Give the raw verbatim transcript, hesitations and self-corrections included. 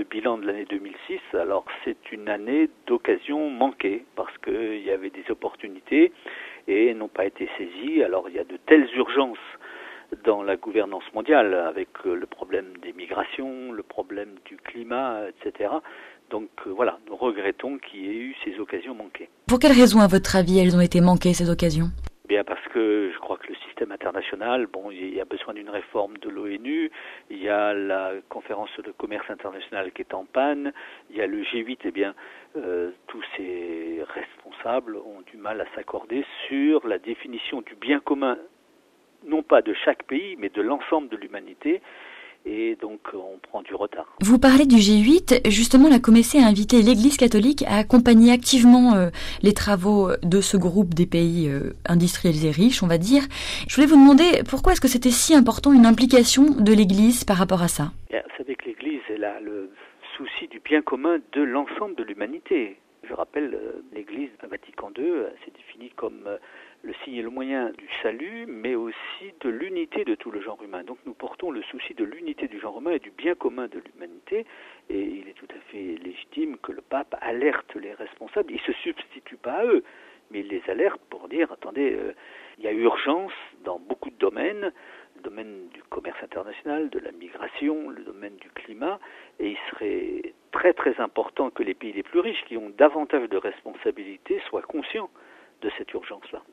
le bilan de l'année deux mille six, alors c'est une année d'occasion manquée parce qu'il y avait des opportunités et n'ont pas été saisies. Alors il y a de telles urgences dans la gouvernance mondiale avec le problème des migrations, le problème du climat, et cetera. Donc euh, voilà, nous regrettons qu'il y ait eu ces occasions manquées. Pour quelles raisons, à votre avis, elles ont été manquées, ces occasions ? Bien parce que je crois que le système international, bon, il y a besoin d'une réforme de l'ONU, il y a la conférence de commerce international qui est en panne, il y a le G huit, eh bien, euh, tous ces responsables ont du mal à s'accorder sur la définition du bien commun, non pas de chaque pays, mais de l'ensemble de l'humanité. Et donc on prend du retard. Vous parlez du G huit, justement la Comessé a invité l'Église catholique à accompagner activement euh, les travaux de ce groupe des pays euh, industrialisés riches, on va dire. Je voulais vous demander pourquoi est-ce que c'était si important une implication de l'Église par rapport à ça ? Bien, vous savez que l'Église elle a le souci du bien commun de l'ensemble de l'humanité. Je rappelle, euh, l'Église Vatican deux s'est définie comme euh, le signe et le moyen du salut, mais aussi de l'unité de tout le genre humain. Donc nous portons le souci de l'unité du genre humain et du bien commun de l'humanité, et il est tout à fait légitime que le pape alerte les responsables. Il ne se substitue pas à eux, mais il les alerte pour dire, attendez, euh, il y a urgence dans beaucoup de domaines, le domaine du commerce international, de la migration, le domaine du climat, et il serait très très important que les pays les plus riches, qui ont davantage de responsabilités, soient conscients de cette urgence-là.